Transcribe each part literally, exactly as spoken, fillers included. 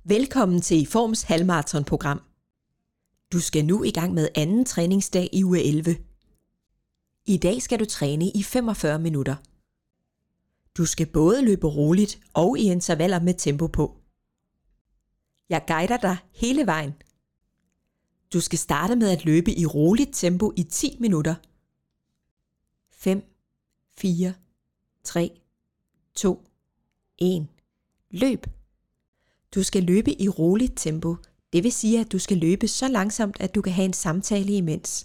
Velkommen til Forms halvmarathonprogram. Du skal nu i gang med anden træningsdag i uge elleve. I dag skal du træne i femogfyrre minutter. Du skal både løbe roligt og i intervaller med tempo på. Jeg guider dig hele vejen. Du skal starte med at løbe i roligt tempo i ti minutter. fem, fire, tre, to, et. Løb! Du skal løbe i roligt tempo, det vil sige, at du skal løbe så langsomt, at du kan have en samtale imens.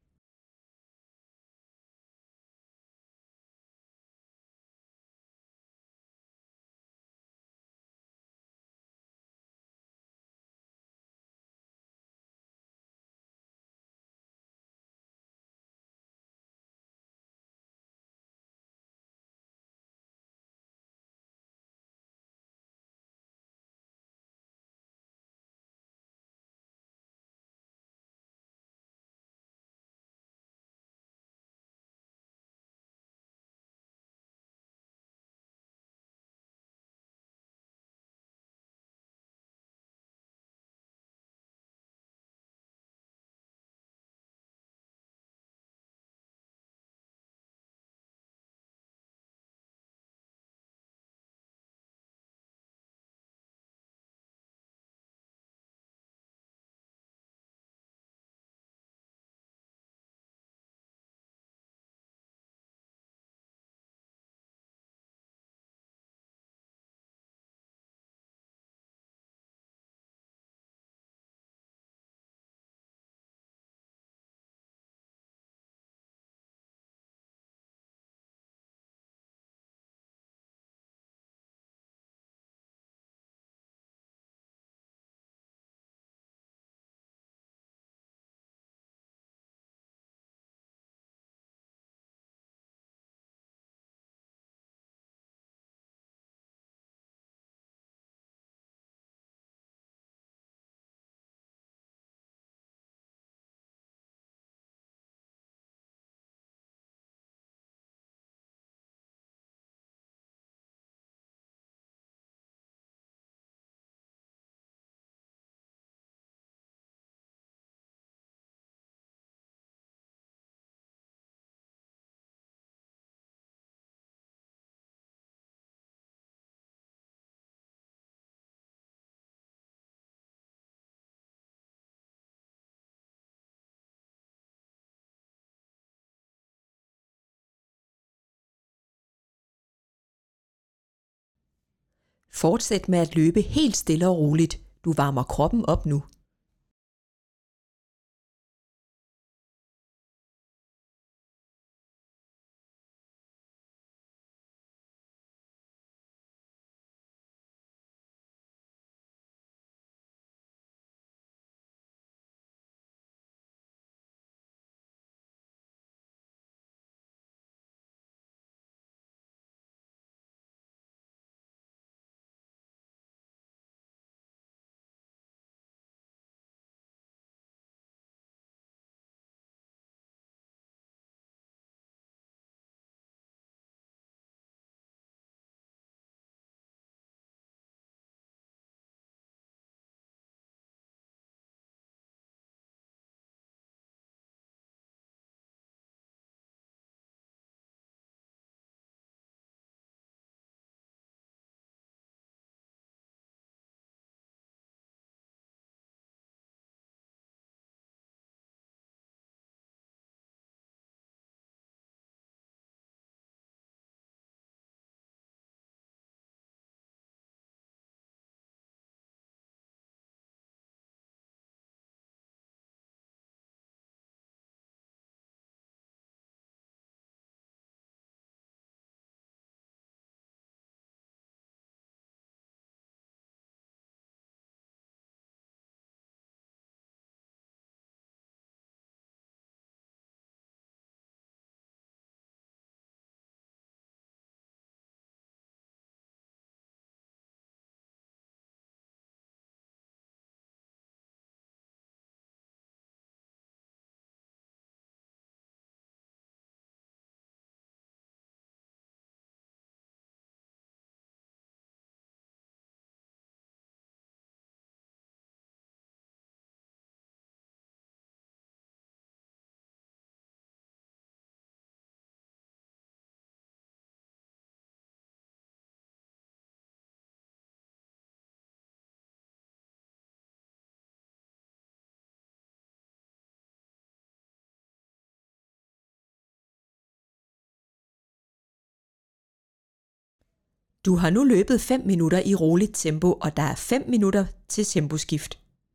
Fortsæt med at løbe helt stille og roligt. Du varmer kroppen op nu. Du har nu løbet fem minutter i roligt tempo, og der er fem minutter til temposkift.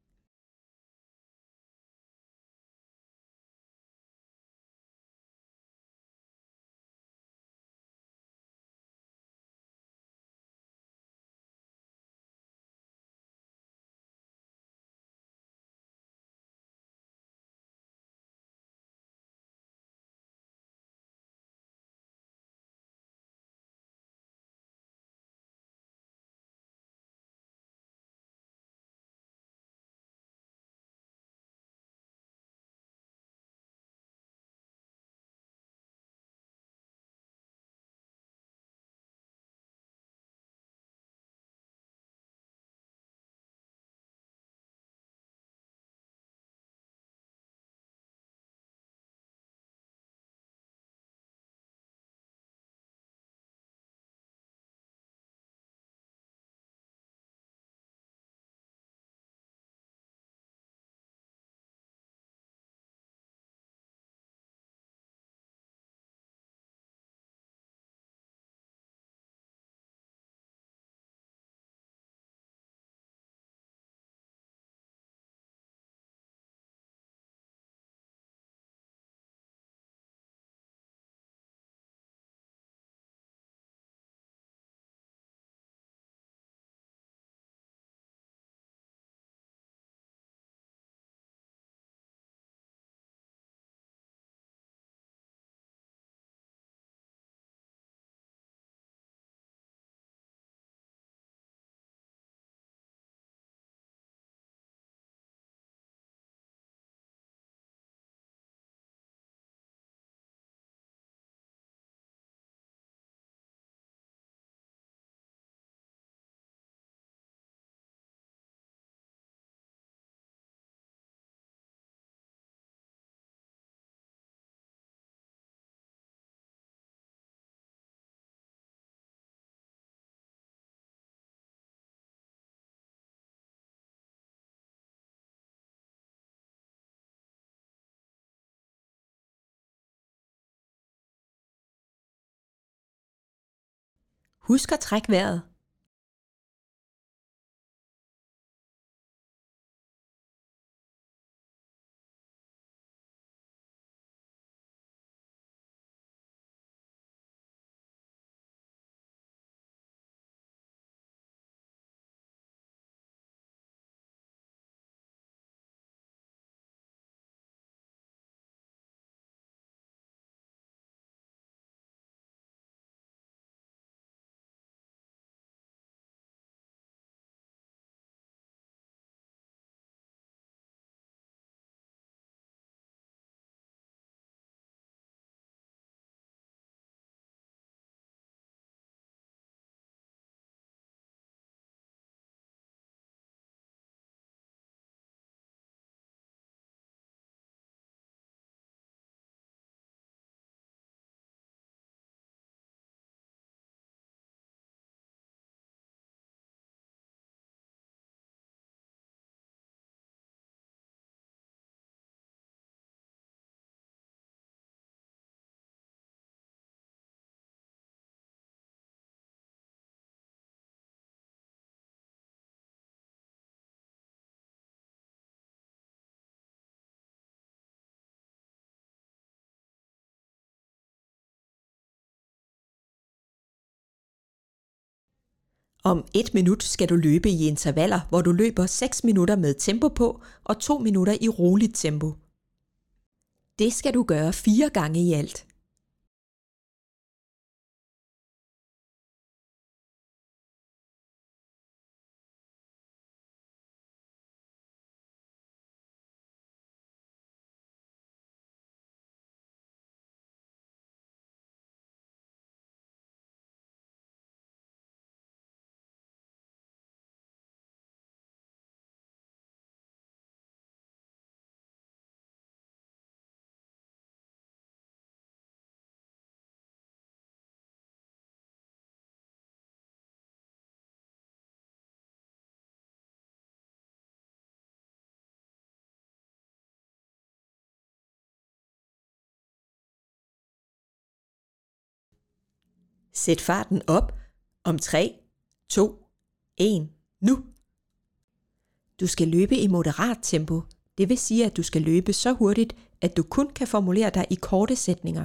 Husk at trække vejret. Om et minut skal du løbe i intervaller, hvor du løber seks minutter med tempo på og to minutter i roligt tempo. Det skal du gøre fire gange i alt. Sæt farten op Om tre, to, en, nu! Du skal løbe i moderat tempo. Det vil sige, at du skal løbe så hurtigt, at du kun kan formulere dig i korte sætninger.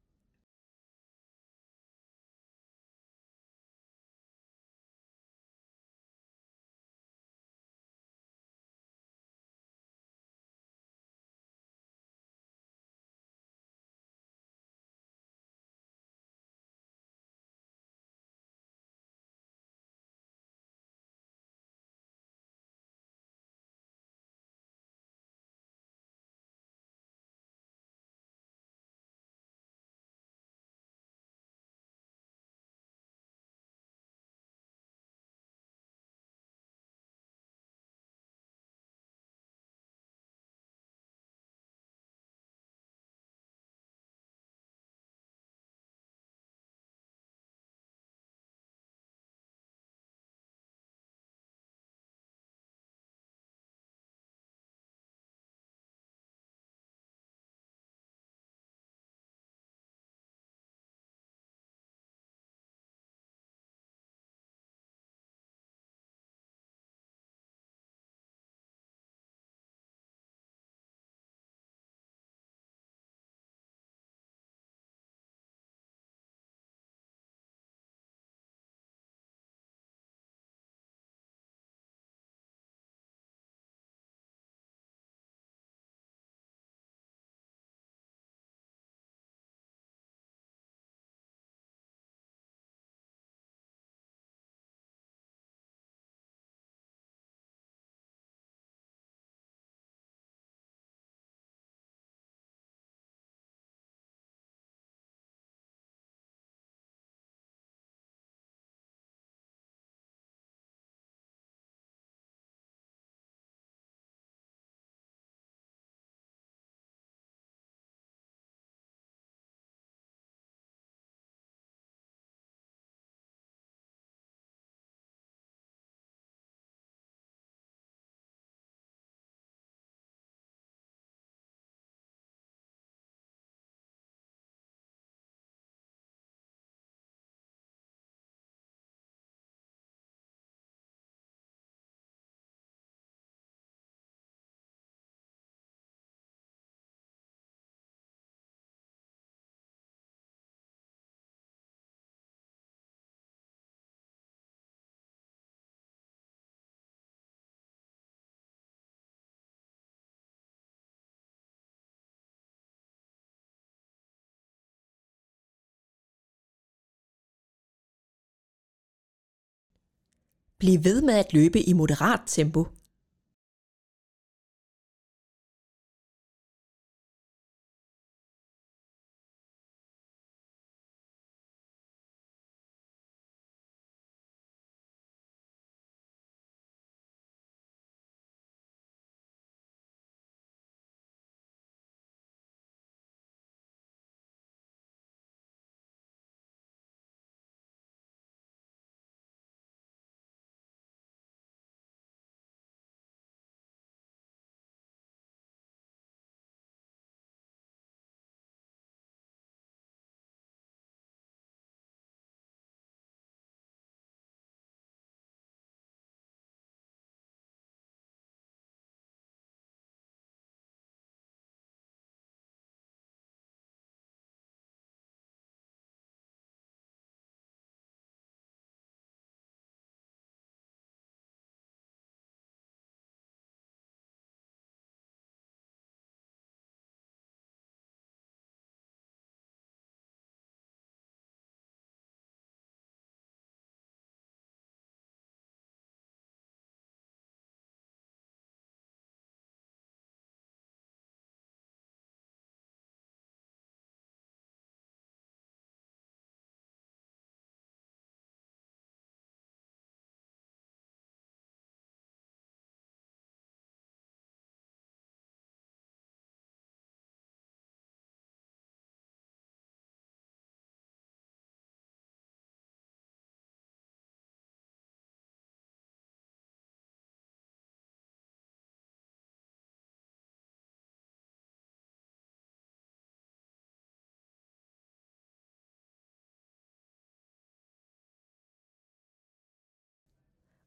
Bliv ved med at løbe i moderat tempo.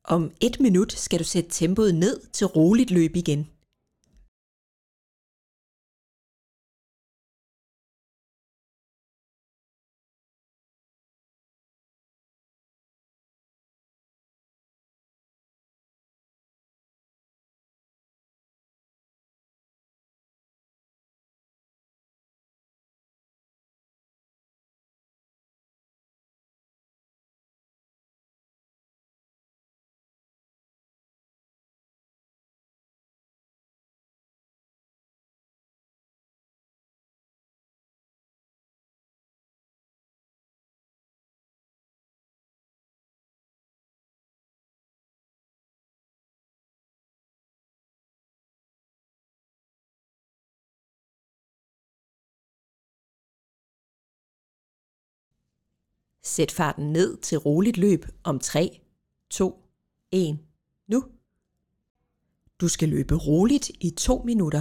Om et minut skal du sætte tempoet ned til roligt løb igen. Sæt farten ned til roligt løb om tre, to, et, nu. Du skal løbe roligt i to minutter.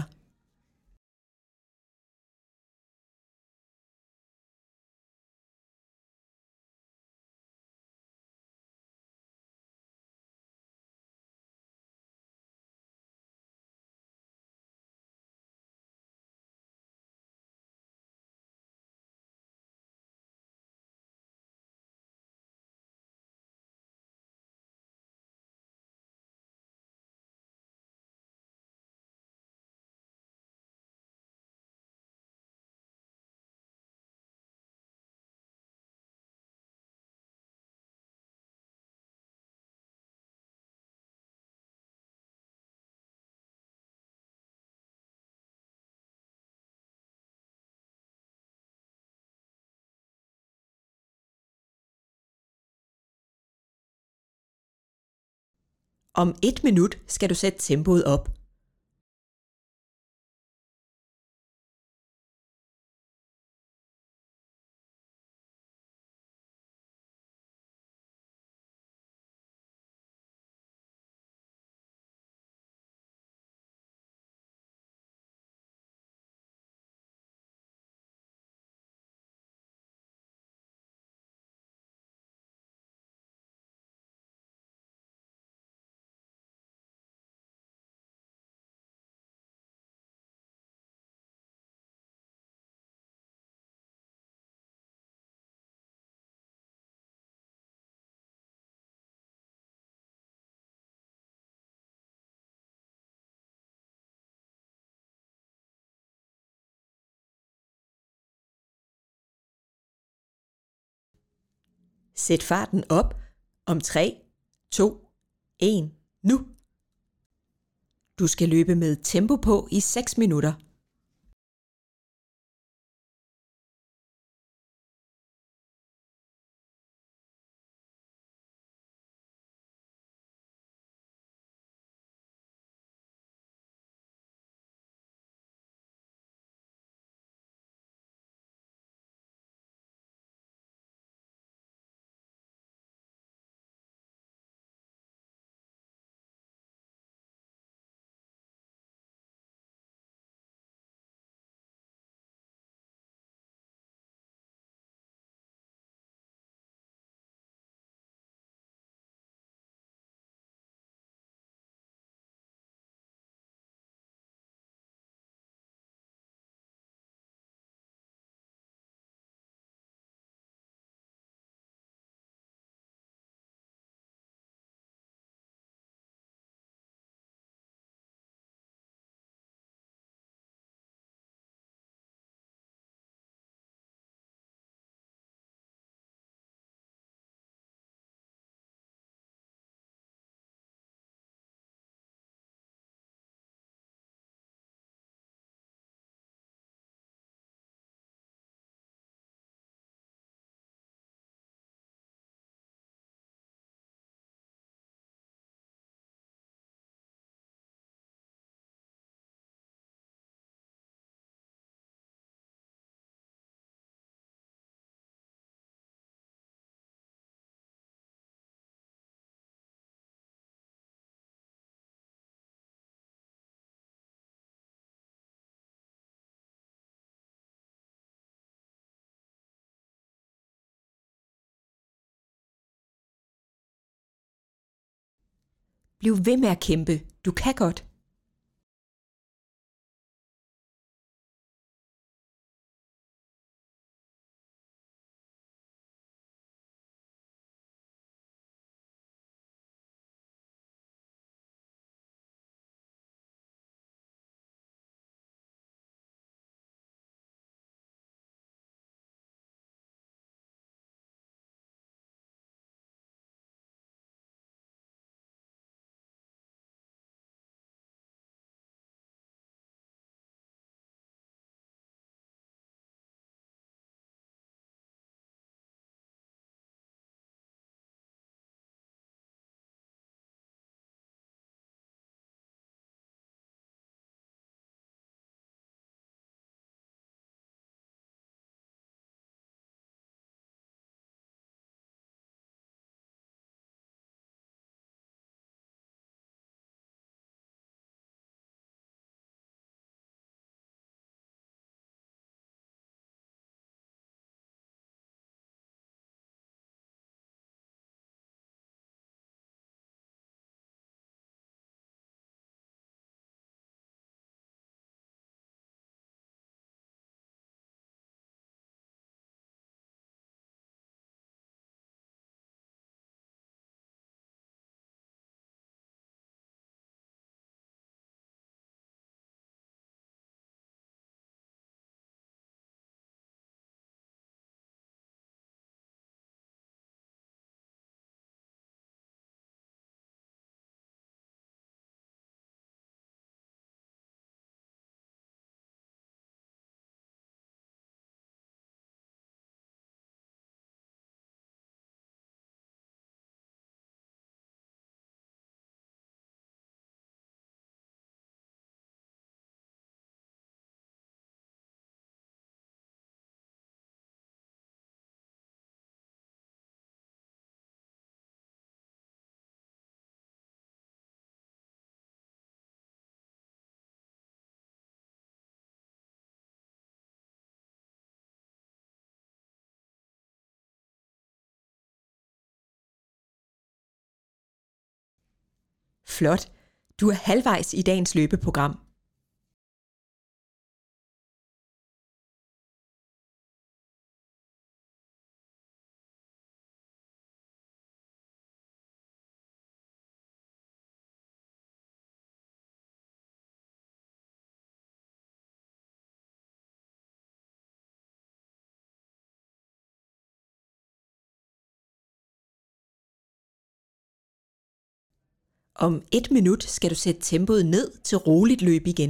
Om et minut skal du sætte tempoet op. Sæt farten op om tre, to, et, nu. Du skal løbe med tempo på i seks minutter. Bliv ved med at kæmpe. Du kan godt. Flot. Du er halvvejs i dagens løbeprogram. Om et minut skal du sætte tempoet ned til roligt løb igen.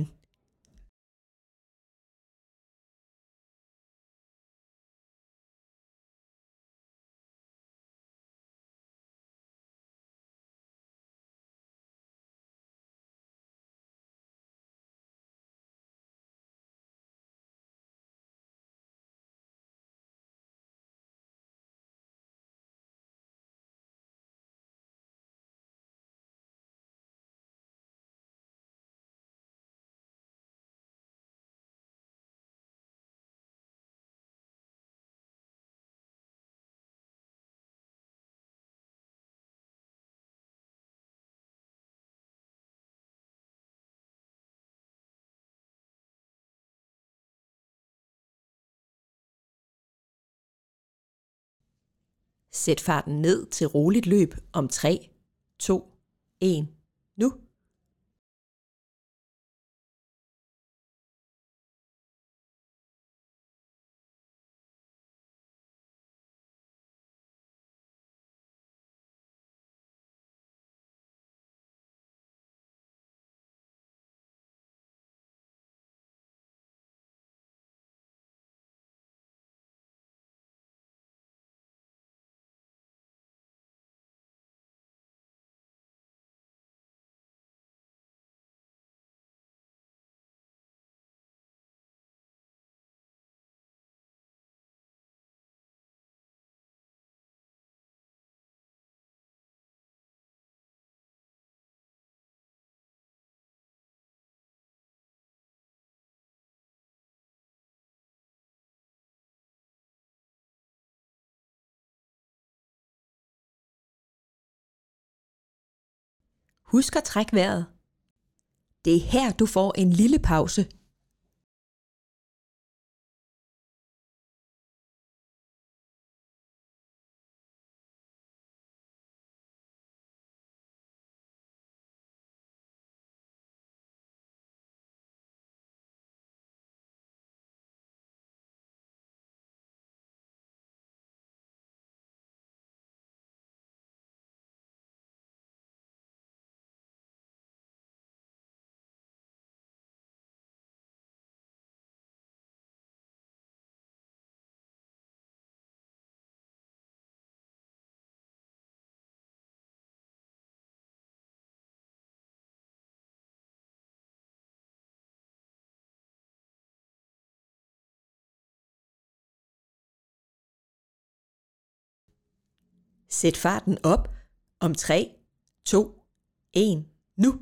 Sæt farten ned til roligt løb om tre, to, et, nu. Husk at trække vejret. Det er her, du får en lille pause. Sæt farten op om tre, to, en, nu!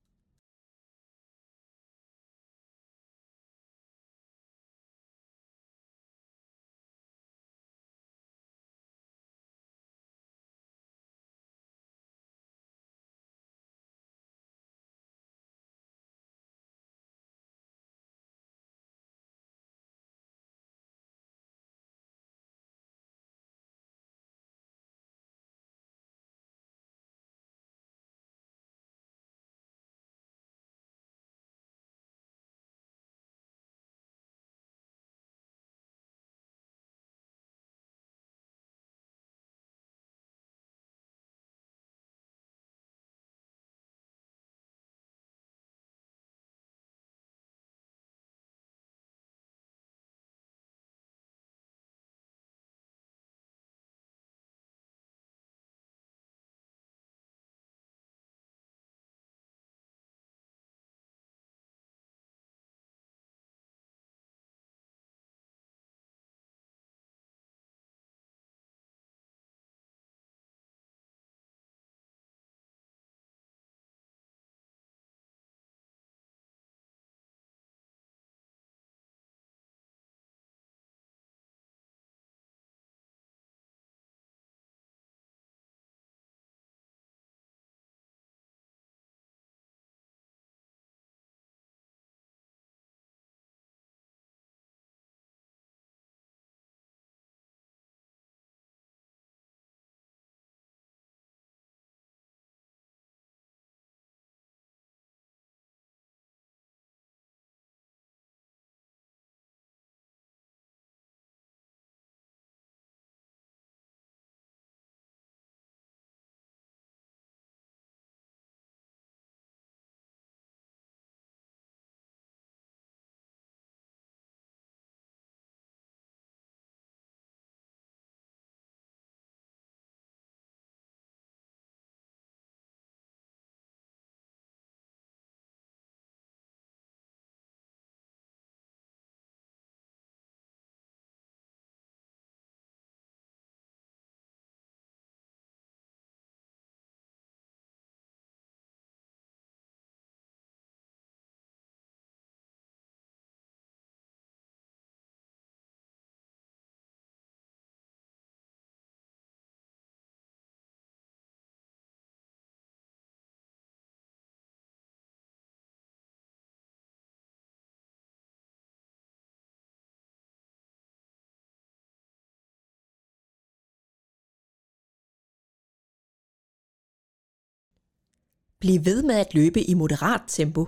Bliv ved med at løbe i moderat tempo.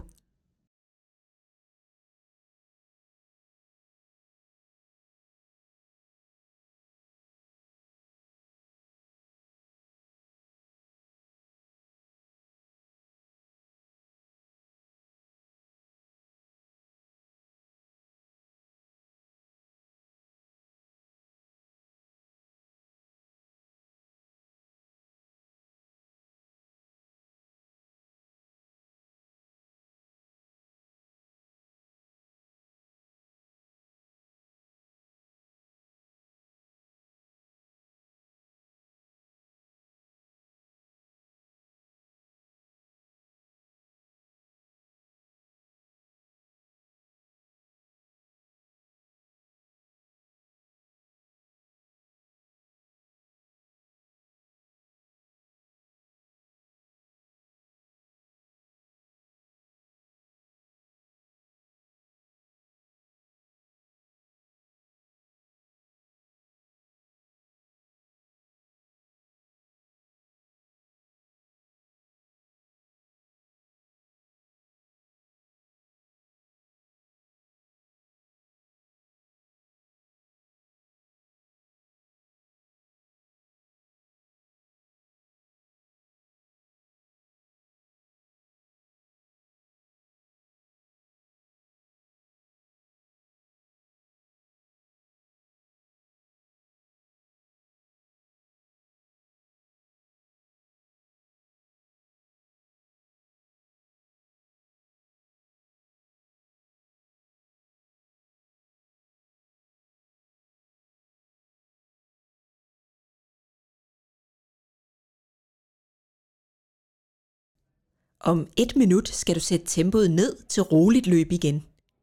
Om et minut skal du sætte tempoet ned til roligt løb igen.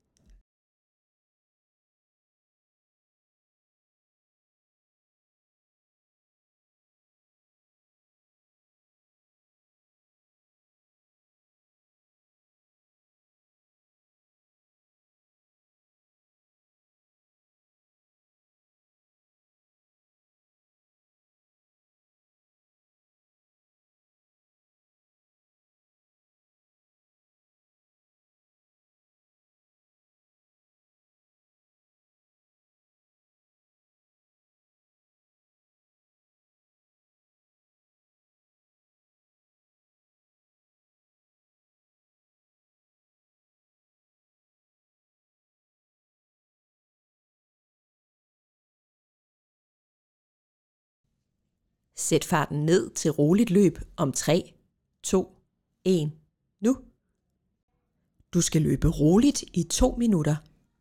Sæt farten ned til roligt løb om tre, to, et, nu. Du skal løbe roligt i to minutter.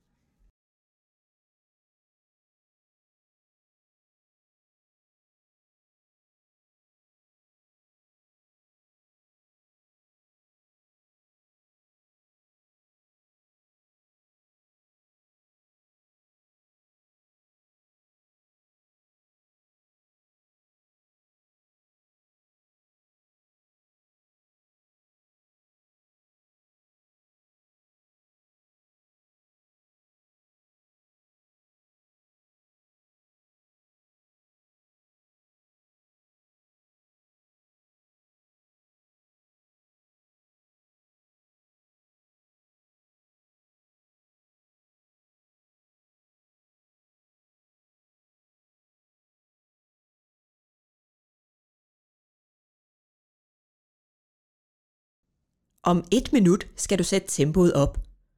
Om et minut skal du sætte tempoet op.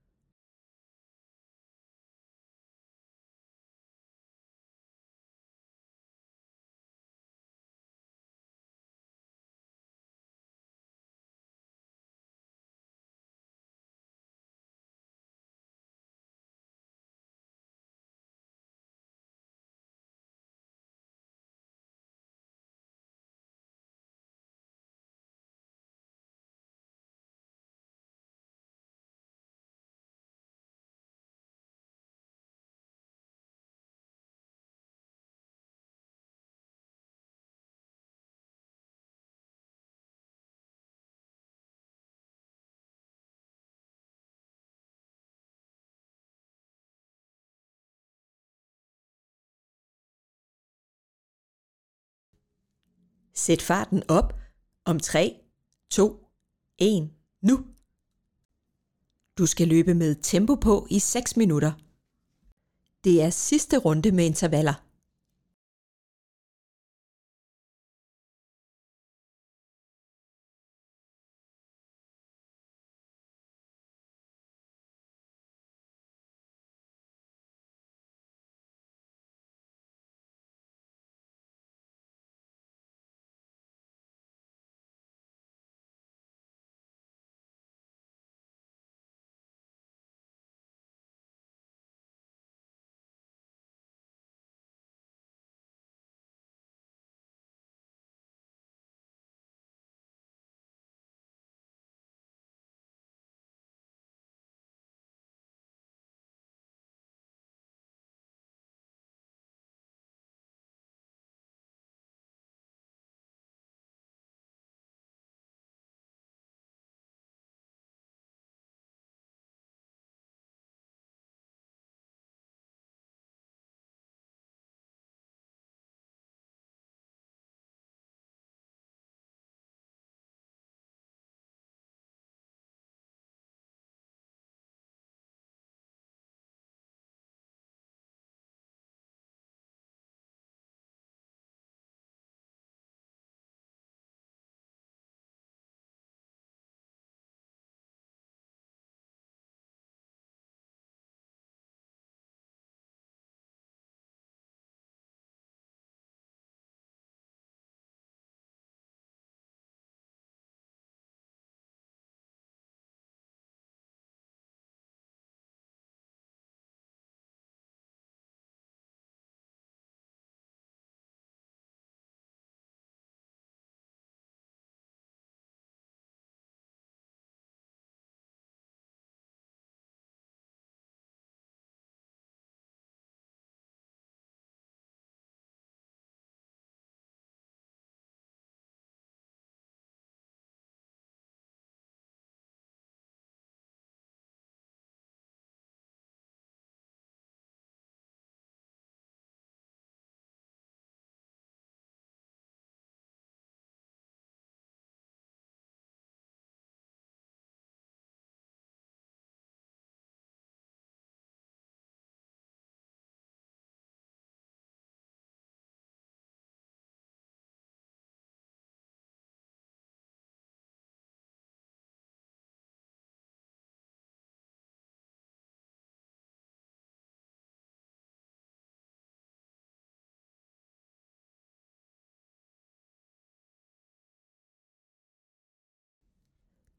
Sæt farten op om tre, to, et, nu. Du skal løbe med tempo på i seks minutter. Det er sidste runde med intervaller.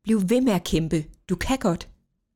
Bliv ved med at kæmpe. Du kan godt.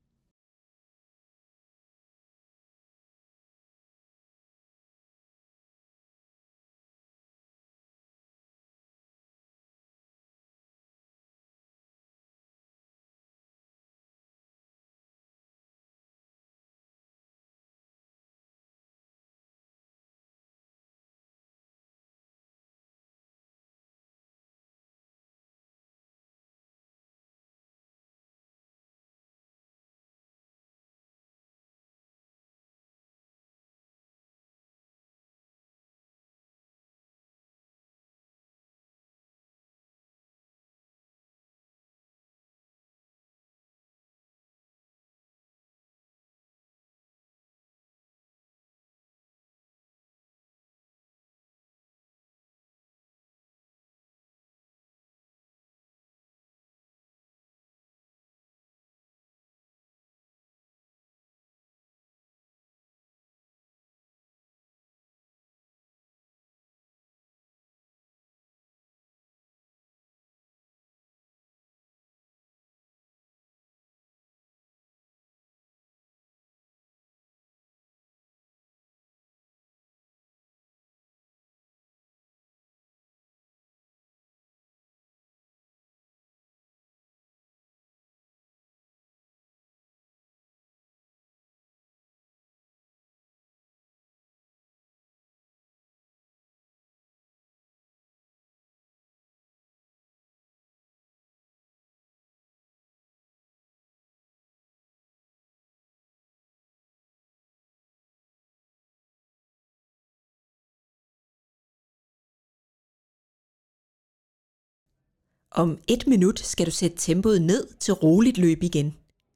Om et minut skal du sætte tempoet ned til roligt løb igen.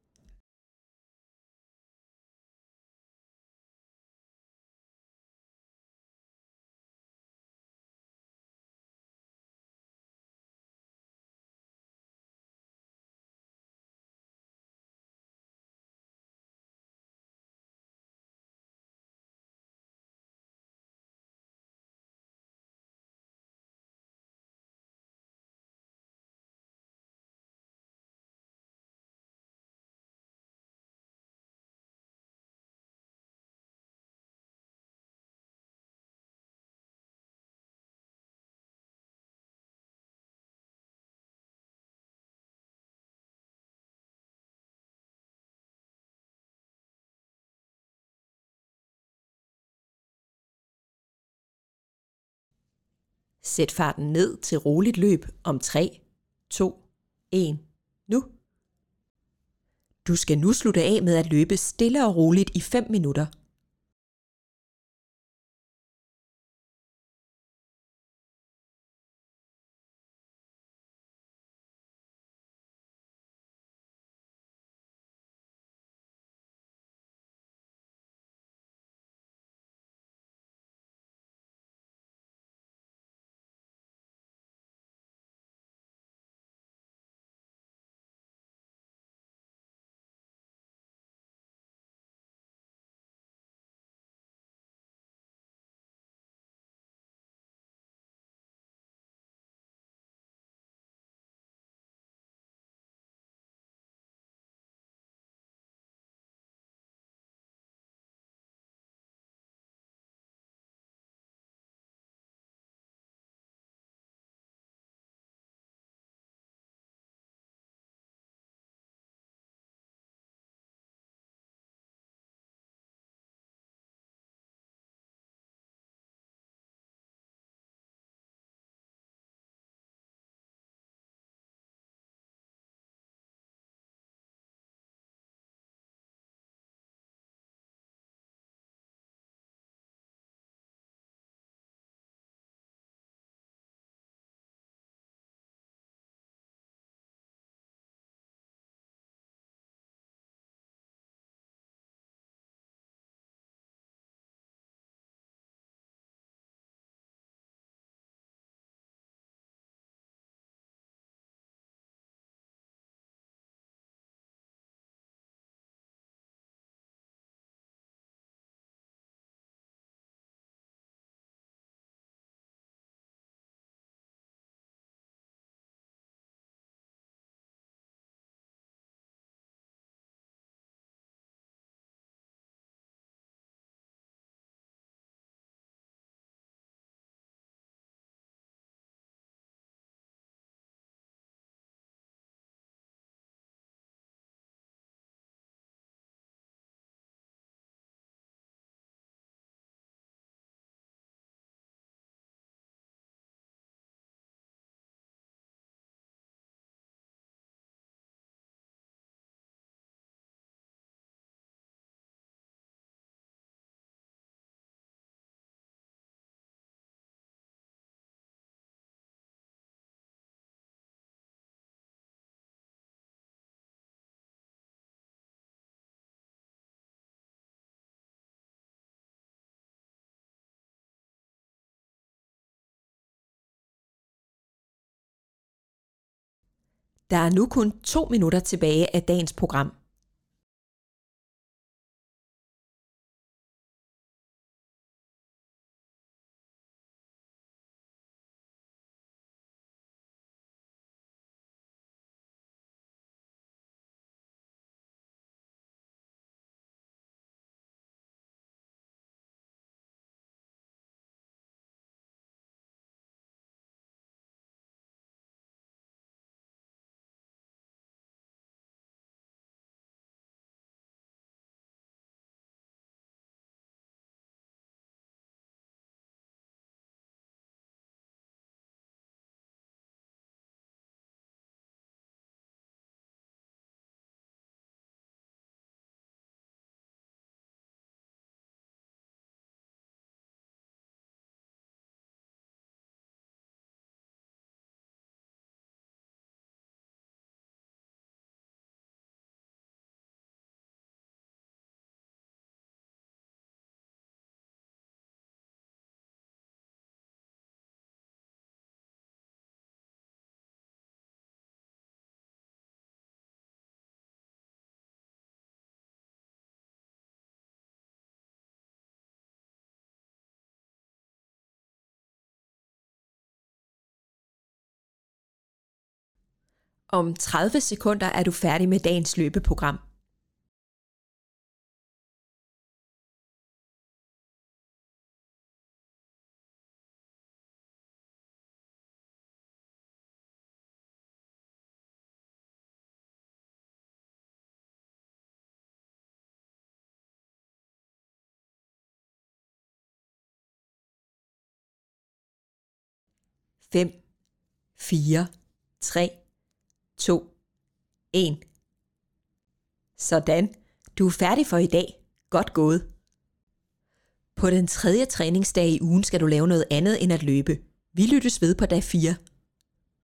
Sæt farten ned til roligt løb om tre, to, et, nu. Du skal nu slutte af med at løbe stille og roligt i fem minutter. Der er nu kun to minutter tilbage af dagens program. Om tredive sekunder er du færdig med dagens løbeprogram. fem, fire, tre, to, en. Sådan. Du er færdig for i dag. Godt gået. På den tredje træningsdag i ugen skal du lave noget andet end at løbe. Vi lyttes ved på dag fire.